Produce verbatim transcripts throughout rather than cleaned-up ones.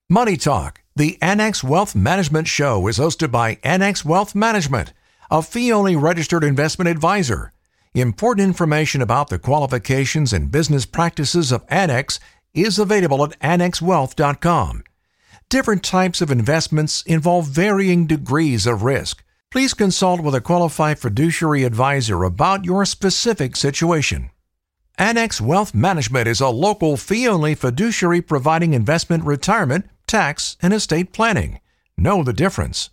Money Talk, the Annex Wealth Management Show, is hosted by Annex Wealth Management, a fee-only registered investment advisor. Important information about the qualifications and business practices of Annex is available at annex wealth dot com. Different types of investments involve varying degrees of risk. Please consult with a qualified fiduciary advisor about your specific situation. Annex Wealth Management is a local fee-only fiduciary providing investment, retirement, tax, and estate planning. Know the difference.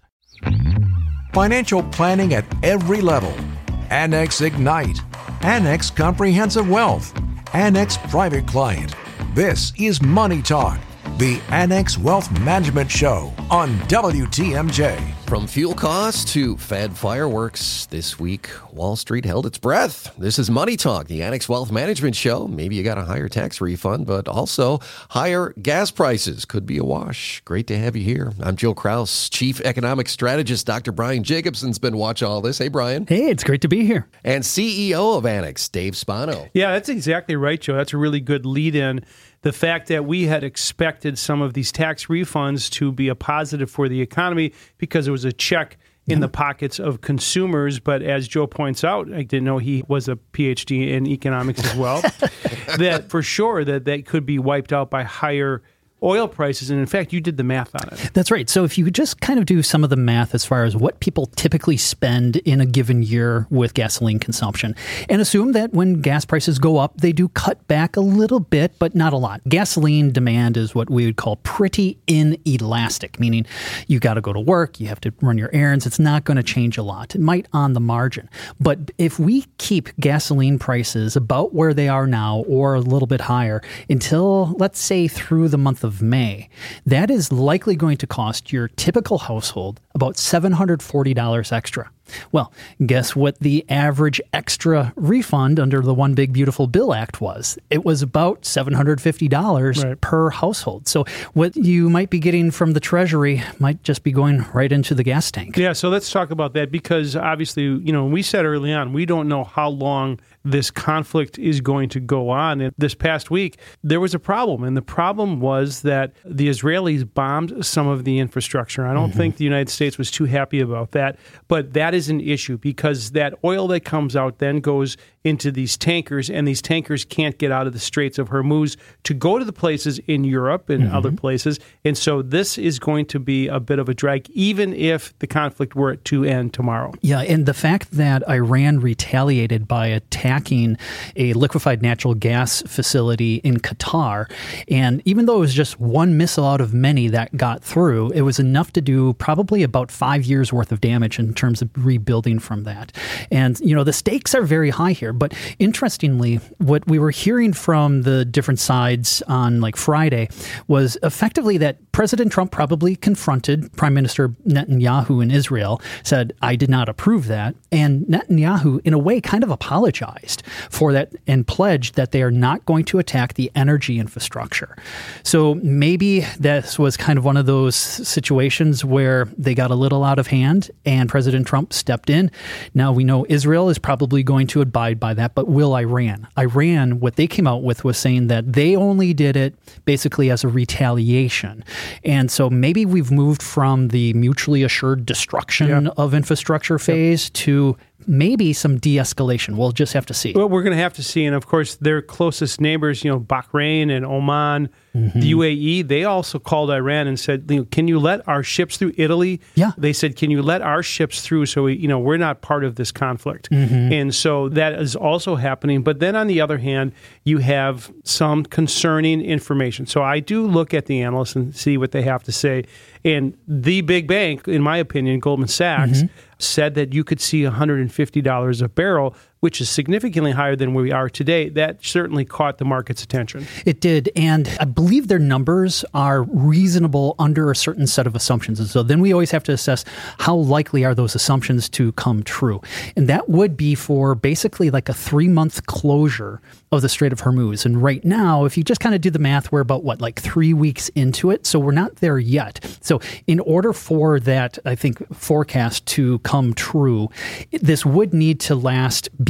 Financial planning at every level. Annex Ignite. Annex Comprehensive Wealth. Annex Private Client. This is Money Talk, the Annex Wealth Management Show on W T M J. From fuel costs to Fed fireworks, this week Wall Street held its breath. This is Money Talk, the Annex Wealth Management Show. Maybe you got a higher tax refund, but also higher gas prices could be a wash. Great to have you here. I'm Joe Kraus, Chief Economic Strategist. Doctor Brian Jacobson's been watching all this. Hey, Brian. Hey, it's great to be here. And C E O of Annex, Dave Spano. Yeah, that's exactly right, Joe. That's a really good lead-in. The fact that we had expected some of these tax refunds to be a positive for the economy because it was a check in the pockets of consumers. But as Joe points out, I didn't know he was a P H D in economics as well, that for sure that that could be wiped out by higher oil prices. And in fact, you did the math on it. That's right. So if you just kind of do some of the math as far as what people typically spend in a given year with gasoline consumption, and assume that when gas prices go up, they do cut back a little bit, but not a lot. Gasoline demand is what we would call pretty inelastic, meaning you got to go to work, you have to run your errands. It's not going to change a lot. It might on the margin. But if we keep gasoline prices about where they are now or a little bit higher until, let's say, through the month of May, that is likely going to cost your typical household about seven hundred forty dollars extra. Well, guess what the average extra refund under the One Big Beautiful Bill Act was? It was about seven hundred fifty dollars right. per household. So what you might be getting from the Treasury might just be going right into the gas tank. Yeah, so let's talk about that because obviously, you know, we said early on, we don't know how long this conflict is going to go on. And this past week, there was a problem. And the problem was that the Israelis bombed some of the infrastructure. I don't mm-hmm. think the United States was too happy about that. But that is an issue because that oil that comes out then goes into these tankers, and these tankers can't get out of the Straits of Hormuz to go to the places in Europe and mm-hmm. other places. And so this is going to be a bit of a drag, even if the conflict were to end tomorrow. Yeah, and the fact that Iran retaliated by attacking a liquefied natural gas facility in Qatar, and even though it was just one missile out of many that got through, it was enough to do probably about five years worth of damage in terms of rebuilding from that. And, you know, the stakes are very high here. But interestingly, what we were hearing from the different sides on like Friday was effectively that President Trump probably confronted Prime Minister Netanyahu in Israel, said, I did not approve that. And Netanyahu, in a way, kind of apologized for that and pledged that they are not going to attack the energy infrastructure. So maybe this was kind of one of those situations where they got a little out of hand and President Trump stepped in. Now we know Israel is probably going to abide by that, but will Iran? Iran, what they came out with was saying that they only did it basically as a retaliation. And so maybe we've moved from the mutually assured destruction yep. of infrastructure phase yep. to maybe some de-escalation. We'll just have to see. Well, we're going to have to see. And of course, their closest neighbors, you know, Bahrain and Oman, mm-hmm. the U A E, they also called Iran and said, you know, can you let our ships through Italy? Yeah. They said, can you let our ships through so we, you know, we're not part of this conflict? Mm-hmm. And so that is also happening. But then on the other hand, you have some concerning information. So I do look at the analysts and see what they have to say. And the big bank, in my opinion, Goldman Sachs, mm-hmm. said that you could see one hundred fifty dollars a barrel, which is significantly higher than where we are today. That certainly caught the market's attention. It did. And I believe their numbers are reasonable under a certain set of assumptions. And so then we always have to assess how likely are those assumptions to come true. And that would be for basically like a three-month closure of the Strait of Hormuz. And right now, if you just kind of do the math, we're about, what, like three weeks into it? So we're not there yet. So in order for that, I think, forecast to come true, this would need to last beyond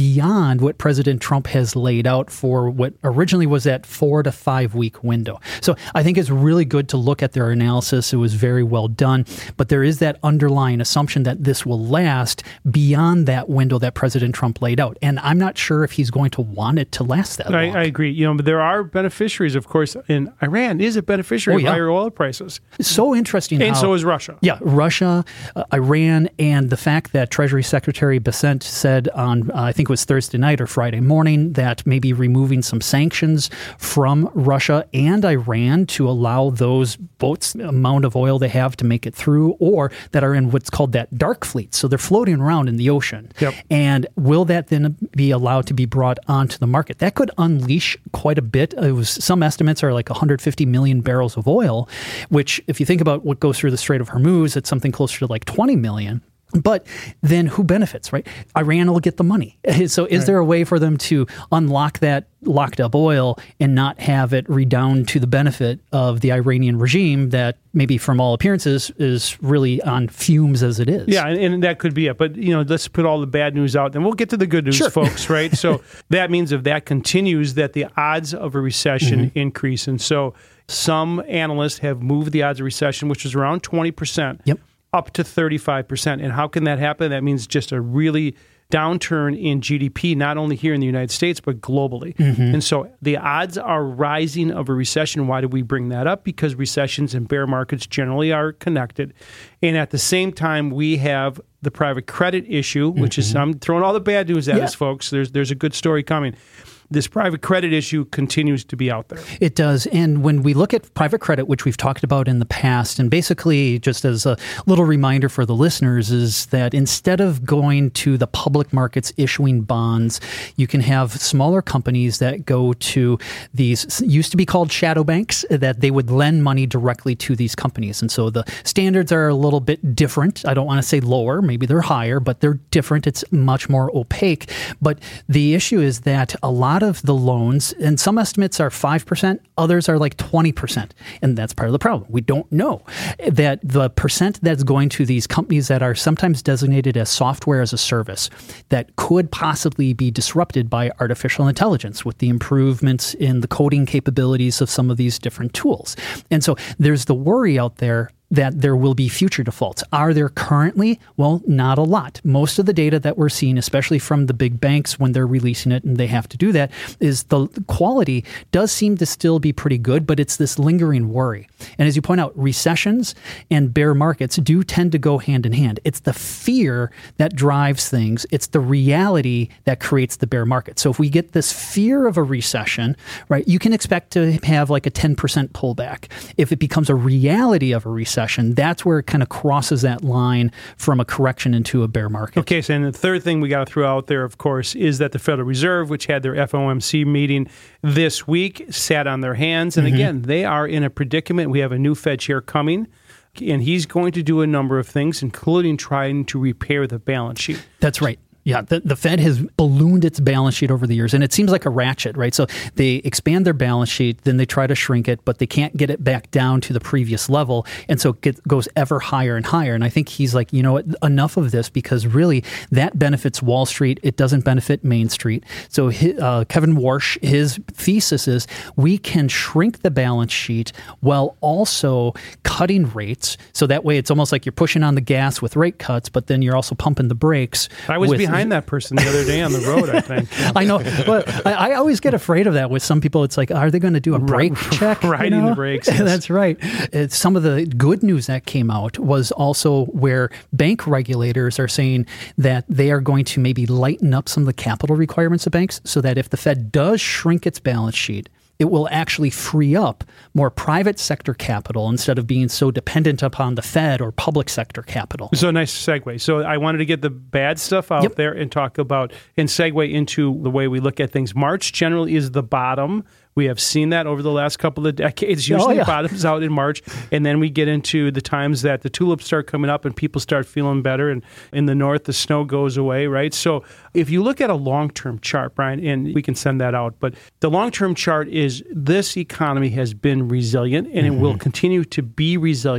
beyond what President Trump has laid out for what originally was that four to five week window. So I think it's really good to look at their analysis. It was very well done, but there is that underlying assumption that this will last beyond that window that President Trump laid out. And I'm not sure if he's going to want it to last that I, long. I agree. You know, but there are beneficiaries, of course, and Iran is a beneficiary Oh, yeah. of higher oil prices. It's so interesting. And how, so is Russia. Yeah, Russia, uh, Iran, and the fact that Treasury Secretary Bessent said on, uh, I think it was Thursday night or Friday morning, that maybe removing some sanctions from Russia and Iran to allow those boats, the amount of oil they have to make it through, or that are in what's called that dark fleet. So they're floating around in the ocean. Yep. And will that then be allowed to be brought onto the market? That could unleash quite a bit. It was, some estimates are like one hundred fifty million barrels of oil, which if you think about what goes through the Strait of Hormuz, it's something closer to like twenty million. But then who benefits, right? Iran will get the money. So is Right. there a way for them to unlock that locked up oil and not have it redound to the benefit of the Iranian regime that maybe from all appearances is really on fumes as it is? Yeah, and, and that could be it. But, you know, let's put all the bad news out, and we'll get to the good news, Sure. folks, right? So that means if that continues, that the odds of a recession Mm-hmm. increase. And so some analysts have moved the odds of recession, which is around twenty percent. Yep. Up to thirty-five percent. And how can that happen? That means just a really downturn in G D P, not only here in the United States, but globally. Mm-hmm. And so the odds are rising of a recession. Why do we bring that up? Because recessions and bear markets generally are connected. And at the same time, we have the private credit issue, which mm-hmm. is, I'm throwing all the bad news at yeah. us, folks. There's, there's a good story coming. This private credit issue continues to be out there. It does. And when we look at private credit, which we've talked about in the past, and basically just as a little reminder for the listeners is that instead of going to the public markets issuing bonds, you can have smaller companies that go to these, used to be called shadow banks, that they would lend money directly to these companies. And so the standards are a little bit different. I don't want to say lower, maybe they're higher, but they're different. It's much more opaque. But the issue is that a lot of the loans, and some estimates are five percent, others are like twenty percent. And that's part of the problem. We don't know that the percent that's going to these companies that are sometimes designated as software as a service that could possibly be disrupted by artificial intelligence with the improvements in the coding capabilities of some of these different tools. And so there's the worry out there that there will be future defaults. Are there currently? Well, not a lot. Most of the data that we're seeing, especially from the big banks when they're releasing it and they have to do that, is the quality does seem to still be pretty good, but it's this lingering worry. And as you point out, recessions and bear markets do tend to go hand in hand. It's the fear that drives things. It's the reality that creates the bear market. So if we get this fear of a recession, right, you can expect to have like a ten percent pullback. If it becomes a reality of a recession, that's where it kind of crosses that line from a correction into a bear market. Okay, so and the third thing we got to throw out there, of course, is that the Federal Reserve, which had their F O M C meeting this week, sat on their hands. And mm-hmm. again, they are in a predicament. We have a new Fed chair coming, and he's going to do a number of things, including trying to repair the balance sheet. That's right. Yeah, the, the Fed has ballooned its balance sheet over the years, and it seems like a ratchet, right? So they expand their balance sheet, then they try to shrink it, but they can't get it back down to the previous level, and so it gets, goes ever higher and higher. And I think he's like, you know what, enough of this, because really that benefits Wall Street. It doesn't benefit Main Street. So his, uh, Kevin Warsh, his thesis is we can shrink the balance sheet while also cutting rates. So that way it's almost like you're pushing on the gas with rate cuts, but then you're also pumping the brakes. I was with, behind that person the other day on the road, I think. I know. But I, I always get afraid of that with some people. It's like, are they going to do a brake check? Riding you know? the brakes. Yes. That's right. It's, some of the good news that came out was also where bank regulators are saying that they are going to maybe lighten up some of the capital requirements of banks so that if the Fed does shrink its balance sheet, it will actually free up more private sector capital instead of being so dependent upon the Fed or public sector capital. So nice segue. So I wanted to get the bad stuff out yep. there and talk about and segue into the way we look at things. March generally is the bottom. We have seen that over the last couple of decades. Usually oh, yeah. it bottoms out in March, and then we get into the times that the tulips start coming up and people start feeling better, and in the north, the snow goes away, right? So if you look at a long-term chart, Brian, and we can send that out, but the long-term chart is this economy has been resilient, and mm-hmm. it will continue to be resilient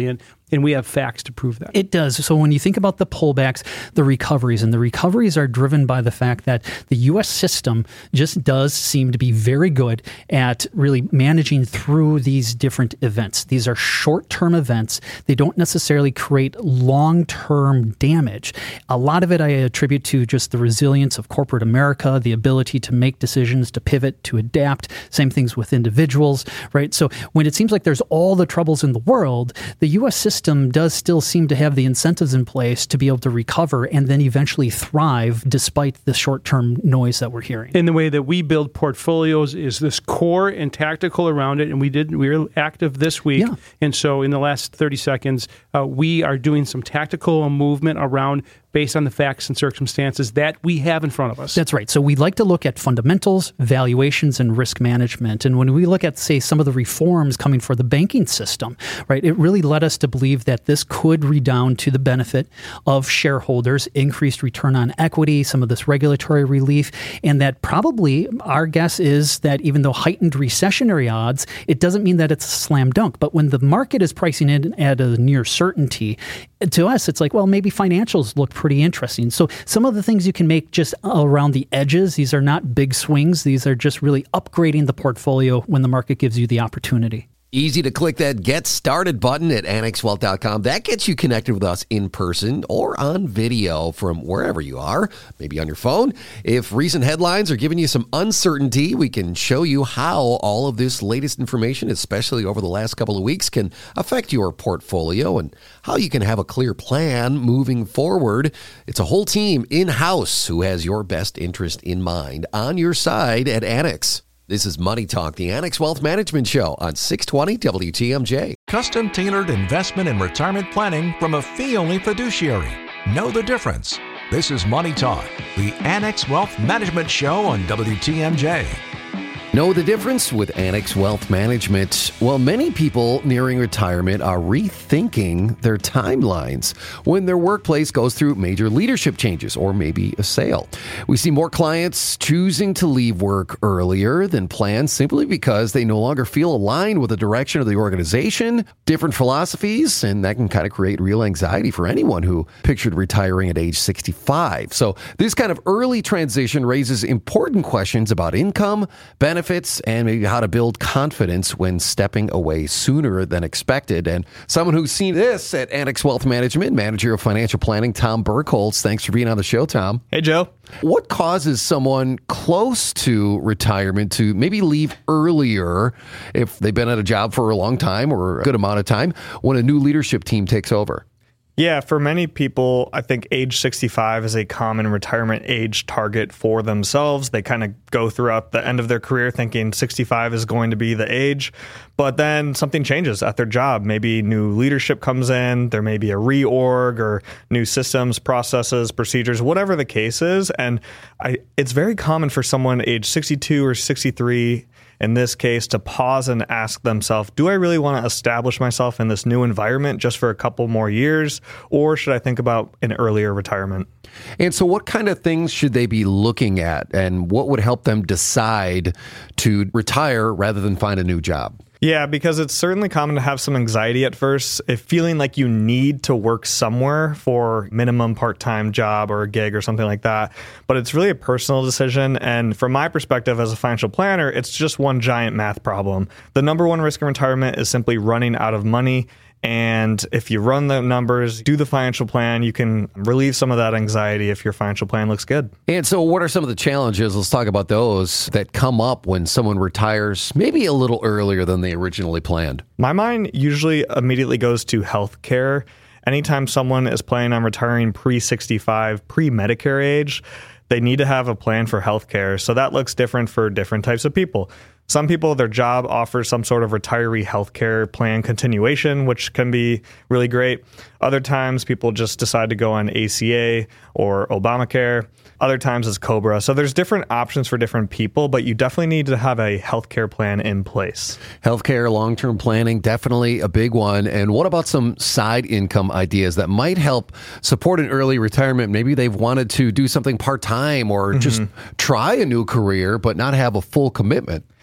And we have facts to prove that. It does. So when you think about the pullbacks, the recoveries, and the recoveries are driven by the fact that the U S system just does seem to be very good at really managing through these different events. These are short-term events. They don't necessarily create long-term damage. A lot of it I attribute to just the resilience of corporate America, the ability to make decisions, to pivot, to adapt. Same things with individuals, right? So when it seems like there's all the troubles in the world, the U S system does still seem to have the incentives in place to be able to recover and then eventually thrive despite the short-term noise that we're hearing. In the way that we build portfolios is this core and tactical around it, and we did we were active this week. Yeah. And so in the last thirty seconds, uh, we are doing some tactical movement around based on the facts and circumstances that we have in front of us. That's right. So we like to look at fundamentals, valuations, and risk management. And when we look at, say, some of the reforms coming for the banking system, right, it really led us to believe that this could redound to the benefit of shareholders, increased return on equity, some of this regulatory relief, and that probably our guess is that even though heightened recessionary odds, it doesn't mean that it's a slam dunk. But when the market is pricing in at a near certainty, to us, it's like, well, maybe financials look pretty interesting. So some of the things you can make just around the edges, these are not big swings. These are just really upgrading the portfolio when the market gives you the opportunity. Easy to click that Get Started button at annex wealth dot com. That gets you connected with us in person or on video from wherever you are, maybe on your phone. If recent headlines are giving you some uncertainty, we can show you how all of this latest information, especially over the last couple of weeks, can affect your portfolio and how you can have a clear plan moving forward. It's a whole team in-house who has your best interest in mind on your side at Annex. This is Money Talk, the Annex Wealth Management Show on six twenty W T M J. Custom-tailored investment and retirement planning from a fee-only fiduciary. Know the difference. This is Money Talk, the Annex Wealth Management Show on W T M J. Know the difference with Annex Wealth Management? Well, many people nearing retirement are rethinking their timelines when their workplace goes through major leadership changes or maybe a sale. We see more clients choosing to leave work earlier than planned simply because they no longer feel aligned with the direction of the organization, different philosophies, and that can kind of create real anxiety for anyone who pictured retiring at age sixty-five. So this kind of early transition raises important questions about income, benefits, and maybe how to build confidence when stepping away sooner than expected. And someone who's seen this at Annex Wealth Management, Manager of Financial Planning, Tom Burkholz. Thanks for being on the show, Tom. Hey, Joe. What causes someone close to retirement to maybe leave earlier if they've been at a job for a long time or a good amount of time when a new leadership team takes over? Yeah, for many people, I think age sixty-five is a common retirement age target for themselves. They kind of go throughout the end of their career thinking sixty-five is going to be the age, but then something changes at their job. Maybe new leadership comes in, there may be a reorg or new systems, processes, procedures, whatever the case is. And I, it's very common for someone age sixty-two or sixty-three in this case, to pause and ask themselves, do I really want to establish myself in this new environment just for a couple more years, or should I think about an earlier retirement? And so what kind of things should they be looking at, and what would help them decide to retire rather than find a new job? Yeah, because it's certainly common to have some anxiety at first, if feeling like you need to work somewhere for minimum part-time job or a gig or something like that. But it's really a personal decision. And from my perspective as a financial planner, it's just one giant math problem. The number one risk in retirement is simply running out of money. And if you run the numbers, do the financial plan, you can relieve some of that anxiety if your financial plan looks good. And so what are some of the challenges, let's talk about those, that come up when someone retires maybe a little earlier than they originally planned? My mind usually immediately goes to healthcare. Anytime someone is planning on retiring pre sixty-five, pre-Medicare age, they need to have a plan for healthcare. So that looks different for different types of people. Some people, their job offers some sort of retiree healthcare plan continuation, which can be really great. Other times, people just decide to go on A C A or Obamacare. Other times, it's COBRA. So there's different options for different people, but you definitely need to have a healthcare plan in place. Healthcare, long-term planning, definitely a big one. And what about some side income ideas that might help support an early retirement? Maybe they've wanted to do something part-time or mm-hmm. just try a new career, but not have a full commitment.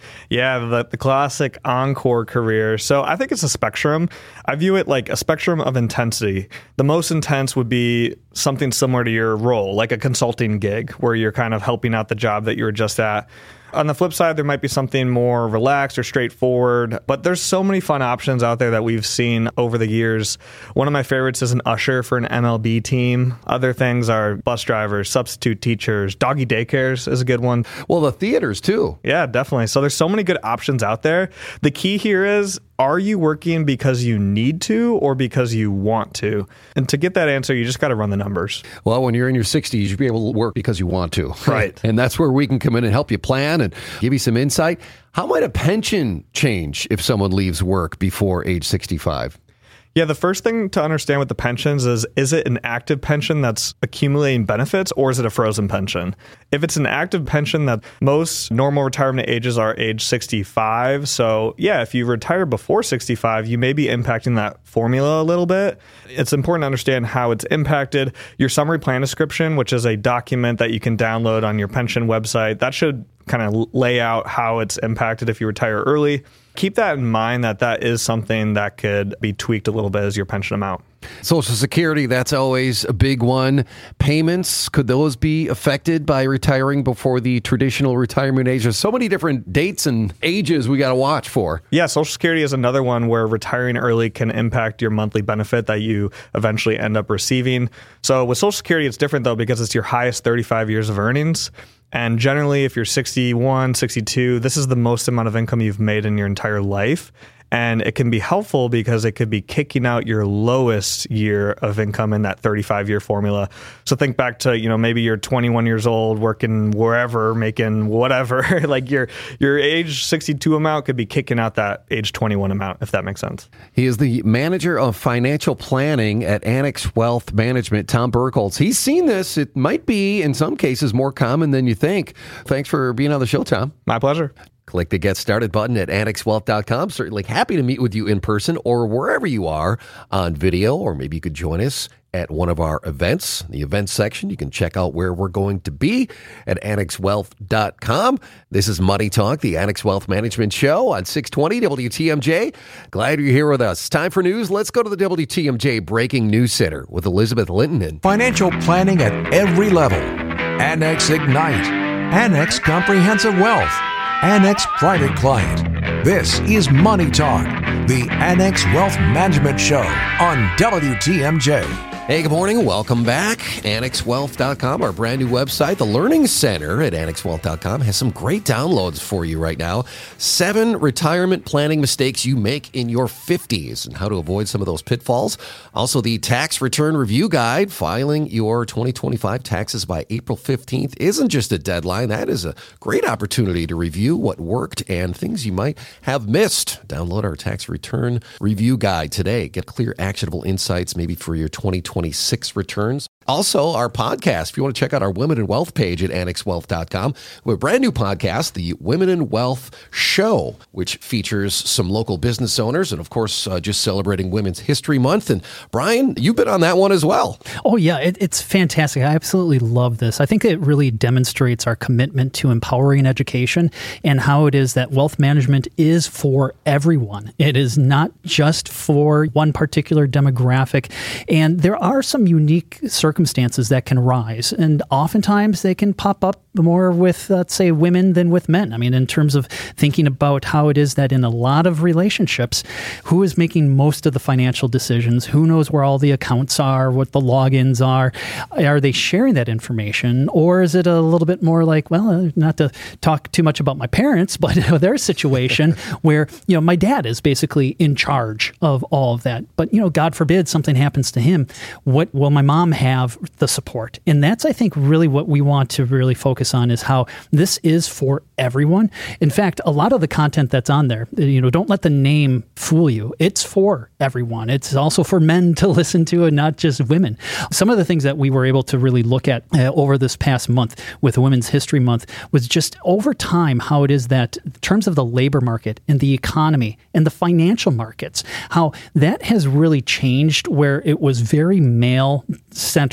Yeah, the, the classic encore career. So I think it's a spectrum. I view it like a spectrum of intensity. The most intense would be something similar to your role, like a consulting gig where you're kind of helping out the job that you were just at. On the flip side, there might be something more relaxed or straightforward, but there's so many fun options out there that we've seen over the years. One of my favorites is an usher for an M L B team. Other things are bus drivers, substitute teachers, doggy daycares is a good one. Well, the theaters too. Yeah, definitely. So there's so many good options out there. The key here is, are you working because you need to or because you want to? And to get that answer, you just got to run the numbers. Well, when you're in your sixties, you'll be able to work because you want to. Right. And that's where we can come in and help you plan and give you some insight. How might a pension change if someone leaves work before age sixty-five? Yeah, the first thing to understand with the pensions is, is it an active pension that's accumulating benefits or is it a frozen pension? If it's an active pension, that most normal retirement ages are age sixty-five. So yeah, if you retire before sixty-five, you may be impacting that formula a little bit. It's important to understand how it's impacted. Your summary plan description, which is a document that you can download on your pension website, that should kind of lay out how it's impacted if you retire early. Keep that in mind that that is something that could be tweaked a little bit as your pension amount. Social Security, that's always a big one. Payments, could those be affected by retiring before the traditional retirement age? There's so many different dates and ages we got to watch for. Yeah, Social Security is another one where retiring early can impact your monthly benefit that you eventually end up receiving. So with Social Security, it's different though because it's your highest thirty-five years of earnings. And generally, if you're sixty-one, sixty-two, this is the most amount of income you've made in your entire life. And it can be helpful because it could be kicking out your lowest year of income in that thirty-five year formula. So think back to, you know, maybe you're twenty-one years old, working wherever, making whatever, like your your age sixty-two amount could be kicking out that age twenty-one amount, if that makes sense. He is the manager of financial planning at Annex Wealth Management, Tom Burkholz. He's seen this. It might be, in some cases, more common than you think. Thanks for being on the show, Tom. My pleasure. Click the Get Started button at annex wealth dot com. Certainly happy to meet with you in person or wherever you are on video, or maybe you could join us at one of our events. The events section, you can check out where we're going to be at annex wealth dot com. This is Money Talk, the Annex Wealth Management Show on six twenty W T M J. Glad you're here with us. Time for news. Let's go to the W T M J Breaking News Center with Elizabeth Linton. Financial planning at every level. Annex Ignite. Annex Comprehensive Wealth. Annex Private Client. This is Money Talk, the Annex Wealth Management Show on W T M J. Hey, good morning. Welcome back. annex wealth dot com, our brand new website. The Learning Center at annex wealth dot com has some great downloads for you right now. Seven retirement planning mistakes you make in your fifties and how to avoid some of those pitfalls. Also, the tax return review guide. Filing your twenty twenty-five taxes by April fifteenth isn't just a deadline. That is a great opportunity to review what worked and things you might have missed. Download our tax return review guide today. Get clear, actionable insights maybe for your twenty twenty-six returns. Also, our podcast. If you want to check out our Women in Wealth page at annex wealth dot com, we have a brand new podcast, the Women in Wealth Show, which features some local business owners and, of course, uh, just celebrating Women's History Month. And Brian, you've been on that one as well. Oh, yeah, it, it's fantastic. I absolutely love this. I think it really demonstrates our commitment to empowering education and how it is that wealth management is for everyone. It is not just for one particular demographic. And there are some unique circumstances circumstances that can rise. And oftentimes they can pop up more with, let's say, women than with men. I mean, in terms of thinking about how it is that in a lot of relationships, who is making most of the financial decisions? Who knows where all the accounts are, what the logins are? Are they sharing that information? Or is it a little bit more like, well, not to talk too much about my parents, but their situation where, you know, my dad is basically in charge of all of that. But, you know, God forbid something happens to him. What will my mom have the support? And that's, I think, really what we want to really focus on is how this is for everyone. In fact, a lot of the content that's on there, you know, don't let the name fool you. It's for everyone. It's also for men to listen to and not just women. Some of the things that we were able to really look at uh, over this past month with Women's History Month was just over time how it is that in terms of the labor market and the economy and the financial markets, how that has really changed where it was very male-centered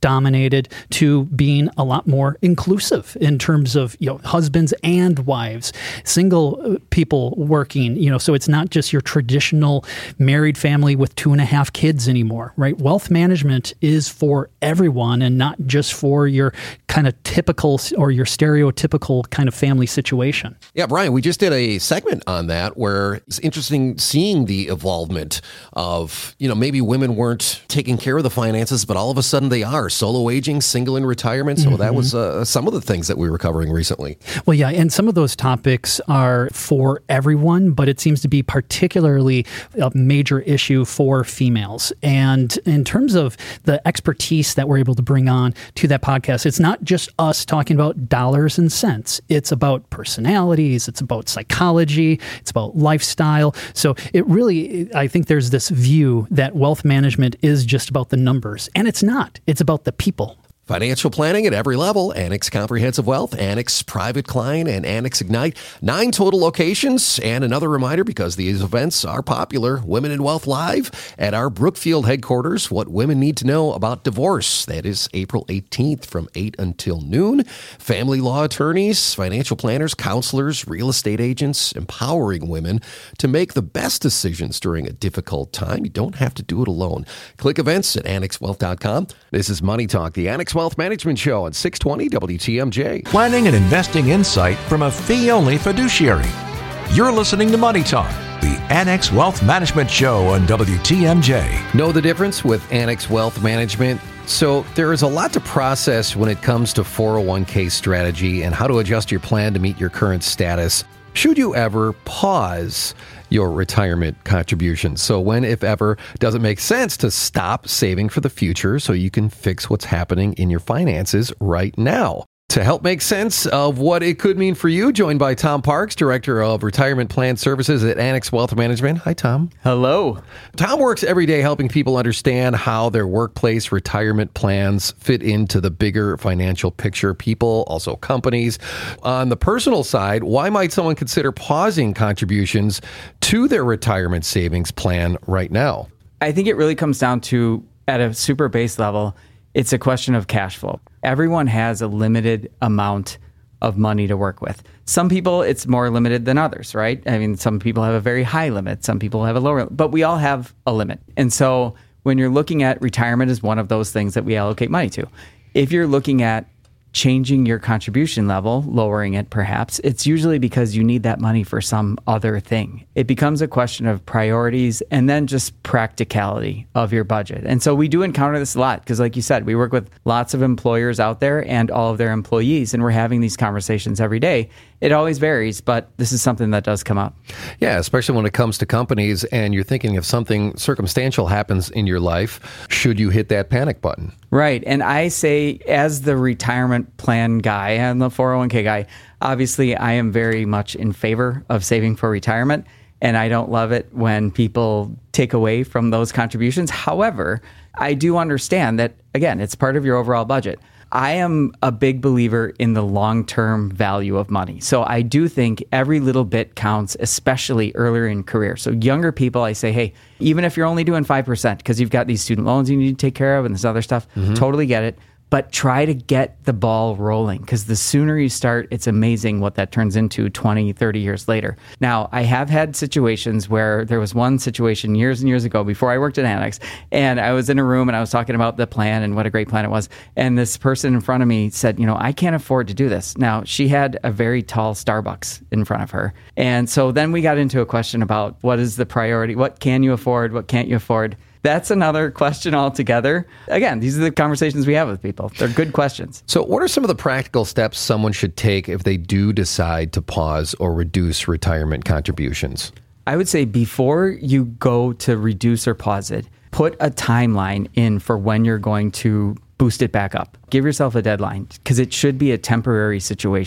dominated to being a lot more inclusive in terms of, you know, husbands and wives, single people working, you know, so it's not just your traditional married family with two and a half kids anymore, right? Wealth management is for everyone and not just for your kind of typical or your stereotypical kind of family situation. Yeah, Brian, we just did a segment on that where it's interesting seeing the evolvement of, you know, maybe women weren't taking care of the finances, but all of a sudden they are. Solo aging, single in retirement. So mm-hmm. that was uh, some of the things that we were covering recently. Well, yeah, and some of those topics are for everyone, but it seems to be particularly a major issue for females. And in terms of the expertise that we're able to bring on to that podcast, it's not just us talking about dollars and cents. It's about personalities. It's about psychology. It's about lifestyle. So it really, I think there's this view that wealth management is just about the numbers, and it's not. It's about the people. Financial planning at every level. Annex Comprehensive Wealth, Annex Private Client, and Annex Ignite. Nine total locations. And another reminder, because these events are popular, Women in Wealth Live at our Brookfield headquarters. What women need to know about divorce. That is April eighteenth from eight until noon. Family law attorneys, financial planners, counselors, real estate agents, empowering women to make the best decisions during a difficult time. You don't have to do it alone. Click events at annex wealth dot com. This is Money Talk, the Annex Wealth Management Show on six twenty W T M J. Planning and investing insight from a fee-only fiduciary. You're listening to Money Talk, the Annex Wealth Management Show on W T M J. Know the difference with Annex Wealth Management? So there is a lot to process when it comes to four oh one k strategy and how to adjust your plan to meet your current status. Should you ever pause your retirement contributions? So when, if ever, does it make sense to stop saving for the future so you can fix what's happening in your finances right now? To help make sense of what it could mean for you, joined by Tom Parks, Director of Retirement Plan Services at Annex Wealth Management. Hi, Tom. Hello. Tom works every day helping people understand how their workplace retirement plans fit into the bigger financial picture. People, also companies. On the personal side, why might someone consider pausing contributions to their retirement savings plan right now? I think it really comes down to, at a super base level, it's a question of cash flow. Everyone has a limited amount of money to work with. Some people, it's more limited than others, right? I mean, some people have a very high limit. Some people have a lower limit, but we all have a limit. And so when you're looking at retirement as one of those things that we allocate money to, if you're looking at changing your contribution level, lowering it perhaps, it's usually because you need that money for some other thing. It becomes a question of priorities and then just practicality of your budget. And so we do encounter this a lot because, like you said, we work with lots of employers out there and all of their employees, and we're having these conversations every day. It always varies, but this is something that does come up. Yeah, especially when it comes to companies and you're thinking if something circumstantial happens in your life, should you hit that panic button? Right. And I say, as the retirement plan guy and the four oh one k guy, obviously I am very much in favor of saving for retirement. And I don't love it when people take away from those contributions. However, I do understand that, again, it's part of your overall budget. I am a big believer in the long-term value of money. So I do think every little bit counts, especially earlier in career. So younger people, I say, hey, even if you're only doing five percent because you've got these student loans you need to take care of and this other stuff, mm-hmm. totally get it. But try to get the ball rolling, because the sooner you start, it's amazing what that turns into twenty, thirty years later. Now, I have had situations where there was one situation years and years ago before I worked at Annex, and I was in a room and I was talking about the plan and what a great plan it was. And this person in front of me said, you know, I can't afford to do this. Now, she had a very tall Starbucks in front of her. And so then we got into a question about what is the priority? What can you afford? What can't you afford? That's another question altogether. Again, these are the conversations we have with people. They're good questions. So what are some of the practical steps someone should take if they do decide to pause or reduce retirement contributions? I would say before you go to reduce or pause it, put a timeline in for when you're going to boost it back up. Give yourself a deadline, because it should be a temporary situation.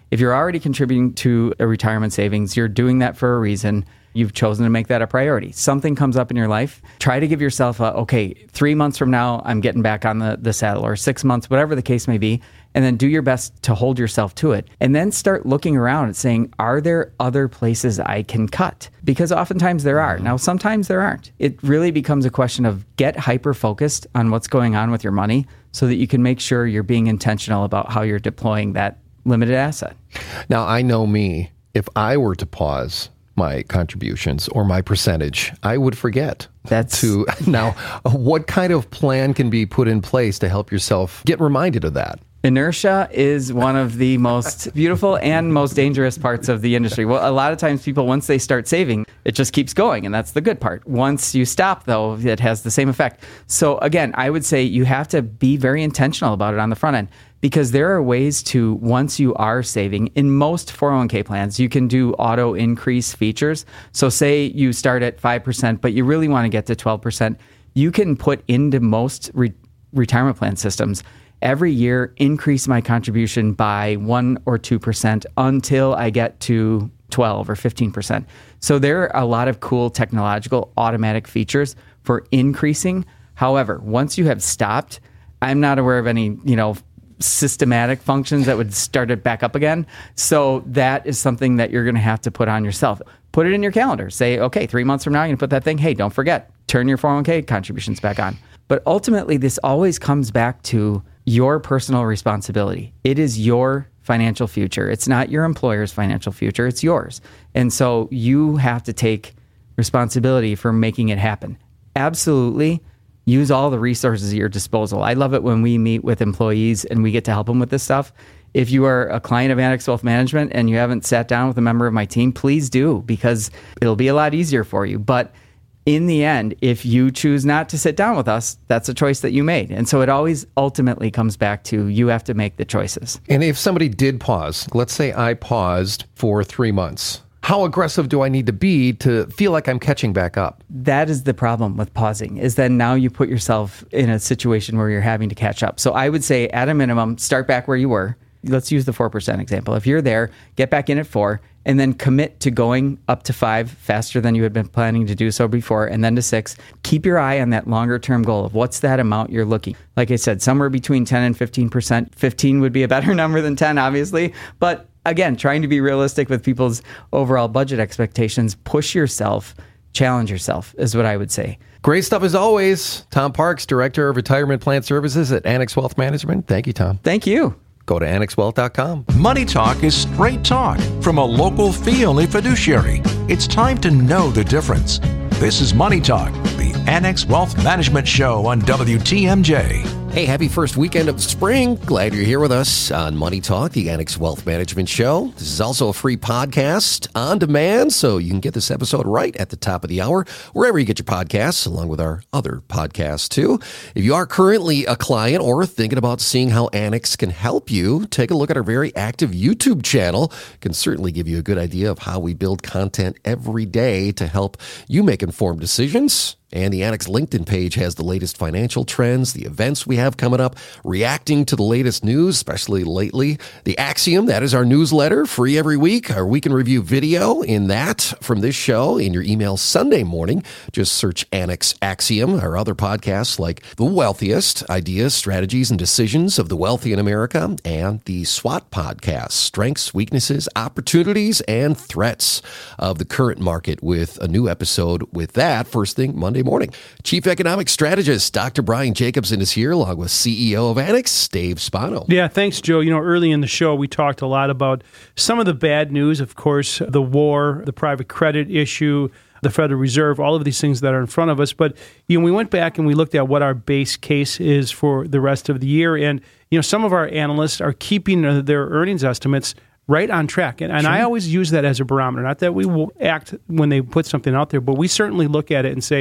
If you're already contributing to a retirement savings, you're doing that for a reason. You've chosen to make that a priority. Something comes up in your life, try to give yourself a, okay, three months from now, I'm getting back on the, the saddle, or six months, whatever the case may be, and then do your best to hold yourself to it. And then start looking around and saying, are there other places I can cut? Because oftentimes there are. Now, sometimes there aren't. It really becomes a question of get hyper-focused on what's going on with your money so that you can make sure you're being intentional about how you're deploying that limited asset. Now, I know me, if I were to pause my contributions or my percentage, I would forget. That's to now, what kind of plan can be put in place to help yourself get reminded of that? Inertia is one of the most beautiful and most dangerous parts of the industry. Well, a lot of times people, once they start saving, it just keeps going, and that's the good part. Once you stop, though, it has the same effect. So again, I would say you have to be very intentional about it on the front end, because there are ways to, once you are saving, in most four oh one k plans, you can do auto increase features. So say you start at five percent, but you really want to get to twelve percent. You can put into most re- retirement plan systems, every year, increase my contribution by one or two percent until I get to twelve or fifteen percent. So there are a lot of cool technological automatic features for increasing. However, once you have stopped, I'm not aware of any, you know, systematic functions that would start it back up again. So that is something that you're going to have to put on yourself. Put it in your calendar. Say, okay, three months from now, you're going to put that thing. Hey, don't forget, turn your four oh one k contributions back on. But ultimately, this always comes back to your personal responsibility. It is your financial future. It's not your employer's financial future. It's yours. And so you have to take responsibility for making it happen. Absolutely. Use all the resources at your disposal. I love it when we meet with employees and we get to help them with this stuff. If you are a client of Annex Wealth Management and you haven't sat down with a member of my team, please do, because it'll be a lot easier for you. But in the end, if you choose not to sit down with us, that's a choice that you made. And so it always ultimately comes back to you have to make the choices. And if somebody did pause, let's say I paused for three months, how aggressive do I need to be to feel like I'm catching back up? That is the problem with pausing, is then now you put yourself in a situation where you're having to catch up. So I would say at a minimum, start back where you were. Let's use the four percent example. If you're there, get back in at four, and then commit to going up to five faster than you had been planning to do so before, and then to six. Keep your eye on that longer term goal of what's that amount you're looking. Like I said, somewhere between ten and fifteen percent. fifteen would be a better number than ten, obviously. But again, trying to be realistic with people's overall budget expectations, push yourself, challenge yourself is what I would say. Great stuff as always. Tom Parks, Director of Retirement Plan Services at Annex Wealth Management. Thank you, Tom. Thank you. Go to annex wealth dot com. Money Talk is straight talk from a local fee-only fiduciary. It's time to know the difference. This is Money Talk, the Annex Wealth Management Show on W T M J. Hey, happy first weekend of spring. Glad you're here with us on Money Talk, the Annex Wealth Management Show. This is also a free podcast on demand, so you can get this episode right at the top of the hour, wherever you get your podcasts, along with our other podcasts, too. If you are currently a client or thinking about seeing how Annex can help you, take a look at our very active YouTube channel. It can certainly give you a good idea of how we build content every day to help you make informed decisions. And the Annex LinkedIn page has the latest financial trends, the events we have coming up, reacting to the latest news, especially lately. The Axiom, that is our newsletter, free every week. Our week in review video in that from this show in your email Sunday morning. Just search Annex Axiom. Our other podcasts like The Wealthiest, Ideas, Strategies, and Decisions of the Wealthy in America, and the SWOT podcast, Strengths, Weaknesses, Opportunities, and Threats of the Current Market, with a new episode with that first thing Monday morning. Chief Economic Strategist Doctor Brian Jacobson is here, along with C E O of Annex, Dave Spano. Yeah, thanks, Joe. You know, early in the show, we talked a lot about some of the bad news, of course, the war, the private credit issue, the Federal Reserve, all of these things that are in front of us. But, you know, we went back and we looked at what our base case is for the rest of the year. And, you know, some of our analysts are keeping their earnings estimates right on track. And, and sure. I always use that as a barometer. Not that we will act when they put something out there, but we certainly look at it and say,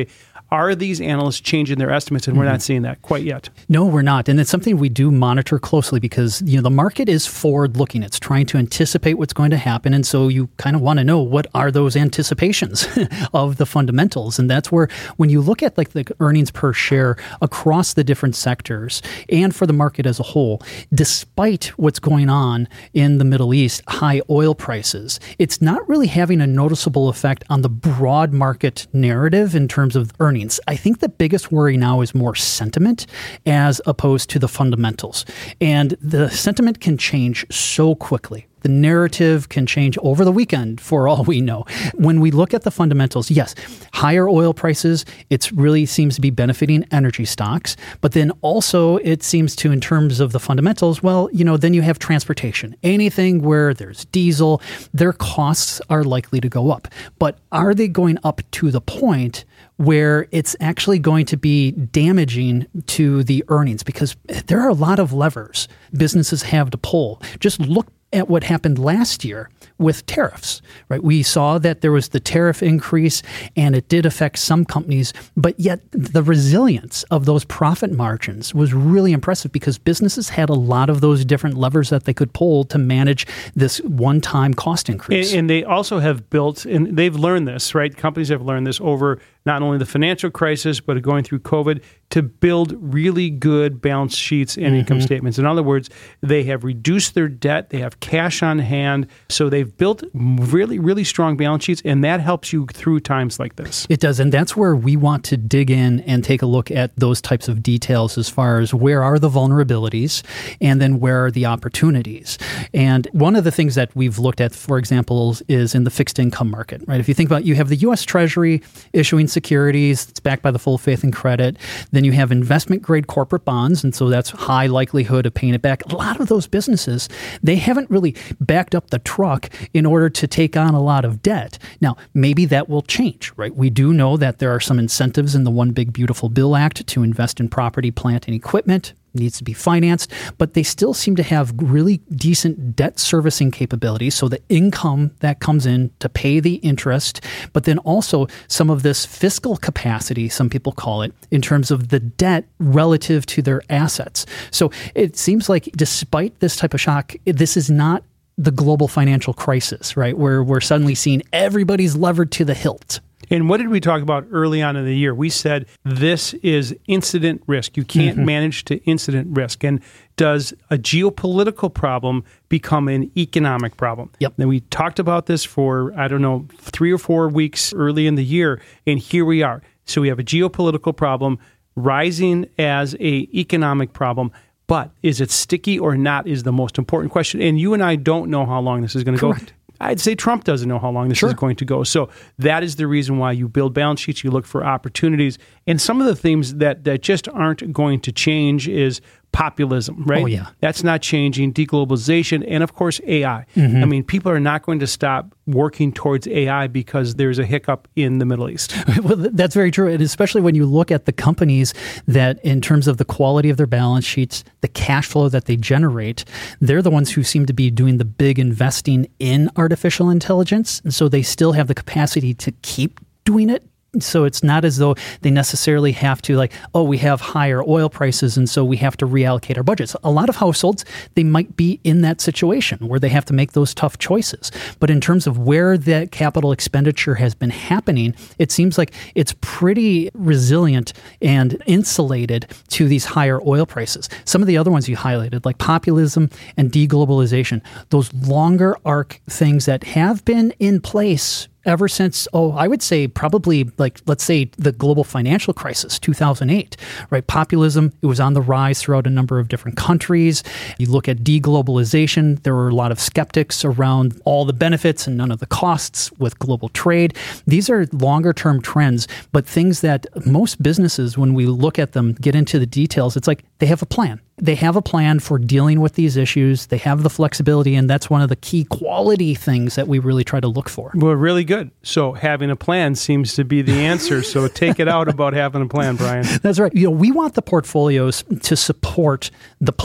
Are these analysts changing their estimates? And we're mm-hmm. not seeing that quite yet. No, we're not. And it's something we do monitor closely because, you know, the market is forward-looking. It's trying to anticipate what's going to happen. And so you kind of want to know what are those anticipations of the fundamentals. And that's where when you look at like the earnings per share across the different sectors and for the market as a whole, despite what's going on in the Middle East, high oil prices, it's not really having a noticeable effect on the broad market narrative in terms of earnings. I think the biggest worry now is more sentiment as opposed to the fundamentals. And the sentiment can change so quickly. The narrative can change over the weekend for all we know. When we look at the fundamentals, yes, higher oil prices, it really seems to be benefiting energy stocks. But then also it seems to, in terms of the fundamentals, well, you know, then you have transportation. Anything where there's diesel, their costs are likely to go up. But are they going up to the point where it's actually going to be damaging to the earnings? Because there are a lot of levers businesses have to pull. Just look at what happened last year with tariffs, right? We saw that there was the tariff increase and it did affect some companies, but yet the resilience of those profit margins was really impressive because businesses had a lot of those different levers that they could pull to manage this one-time cost increase. And, and they also have built, and they've learned this, right? Companies have learned this over not only the financial crisis, but going through COVID, to build really good balance sheets and mm-hmm. income statements. In other words, they have reduced their debt, they have cash on hand, so they've built really, really strong balance sheets, and that helps you through times like this. It does, and that's where we want to dig in and take a look at those types of details as far as where are the vulnerabilities and then where are the opportunities. And one of the things that we've looked at, for example, is in the fixed income market, right? If you think about it, you have the U S Treasury issuing securities, it's backed by the full faith and credit. Then you have investment grade corporate bonds, and so that's high likelihood of paying it back. A lot of those businesses, they haven't really backed up the truck in order to take on a lot of debt. Now, maybe that will change, right? We do know that there are some incentives in the One Big Beautiful Bill Act to invest in property, plant, and equipment. Needs to be financed, but they still seem to have really decent debt servicing capabilities. So the income that comes in to pay the interest, but then also some of this fiscal capacity, some people call it, in terms of the debt relative to their assets. So it seems like despite this type of shock, this is not the global financial crisis, right? Where we're suddenly seeing everybody's levered to the hilt. And what did we talk about early on in the year? We said this is incident risk. You can't mm-hmm. manage to incident risk. And does a geopolitical problem become an economic problem? Yep. Then we talked about this for, I don't know, three or four weeks early in the year, and here we are. So we have a geopolitical problem rising as a economic problem. But is it sticky or not is the most important question. And you and I don't know how long this is going to go. I'd say Trump doesn't know how long this sure. is going to go. So that is the reason why you build balance sheets, you look for opportunities. And some of the themes that, that just aren't going to change is populism, right? Oh, yeah. That's not changing. Deglobalization, and of course, A I. Mm-hmm. I mean, people are not going to stop working towards A I because there's a hiccup in the Middle East. Well, that's very true. And especially when you look at the companies that, in terms of the quality of their balance sheets, the cash flow that they generate, they're the ones who seem to be doing the big investing in artificial intelligence. And so they still have the capacity to keep doing it. So it's not as though they necessarily have to like, oh, we have higher oil prices, and so we have to reallocate our budgets. A lot of households, they might be in that situation where they have to make those tough choices. But in terms of where that capital expenditure has been happening, it seems like it's pretty resilient and insulated to these higher oil prices. Some of the other ones you highlighted, like populism and deglobalization, those longer arc things that have been in place ever since, oh, I would say probably like, let's say the global financial crisis, two thousand eight, right? Populism, it was on the rise throughout a number of different countries. You look at deglobalization, there were a lot of skeptics around all the benefits and none of the costs with global trade. These are longer term trends, but things that most businesses, when we look at them, get into the details, it's like they have a plan. They have a plan for dealing with these issues. They have the flexibility, and that's one of the key quality things that we really try to look for. Well, really good. So having a plan seems to be the answer. So take it out about having a plan, Brian. That's right. You know, we want the portfolios to support the plan.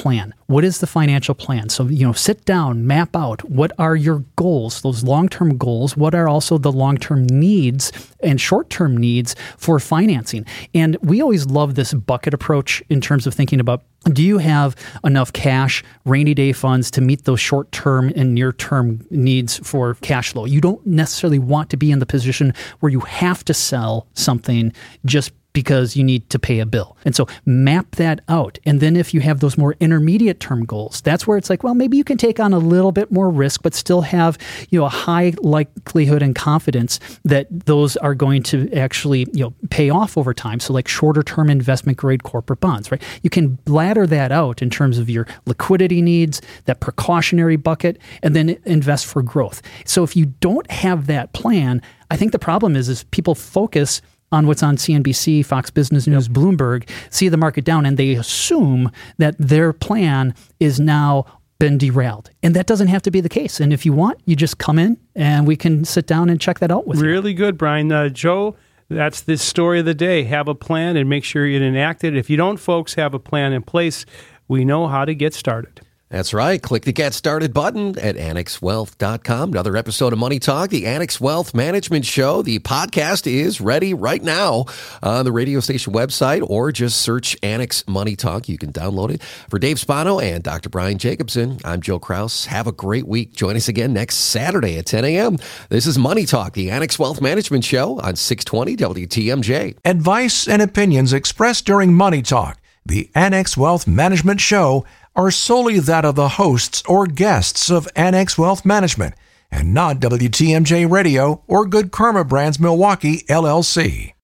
what is the financial plan? So, you know, sit down, map out what are your goals, those long-term goals, what are also the long-term needs and short-term needs for financing. And we always love this bucket approach in terms of thinking about, do you have enough cash, rainy day funds to meet those short-term and near-term needs for cash flow? You don't necessarily want to be in the position where you have to sell something just because you need to pay a bill. And so map that out. And then if you have those more intermediate term goals, that's where it's like, well, maybe you can take on a little bit more risk, but still have, you know, a high likelihood and confidence that those are going to actually, you know, pay off over time. So like shorter term investment grade corporate bonds, right? You can ladder that out in terms of your liquidity needs, that precautionary bucket, and then invest for growth. So if you don't have that plan, I think the problem is, is people focus on what's on C N B C, Fox Business News, yep. Bloomberg, see the market down, and they assume that their plan is now been derailed. And that doesn't have to be the case. And if you want, you just come in and we can sit down and check that out with really you. Really good, Brian. Uh, Joe, that's the story of the day. Have a plan and make sure you enact it. If you don't, folks, have a plan in place, we know how to get started. That's right. Click the Get Started button at annex wealth dot com. Another episode of Money Talk, the Annex Wealth Management Show. The podcast is ready right now on the radio station website, or just search Annex Money Talk. You can download it. For Dave Spano and Doctor Brian Jacobson, I'm Joe Kraus. Have a great week. Join us again next Saturday at ten a.m. This is Money Talk, the Annex Wealth Management Show on six twenty W T M J. Advice and opinions expressed during Money Talk, the Annex Wealth Management Show, are solely that of the hosts or guests of Annex Wealth Management and not W T M J Radio or Good Karma Brands Milwaukee, L L C.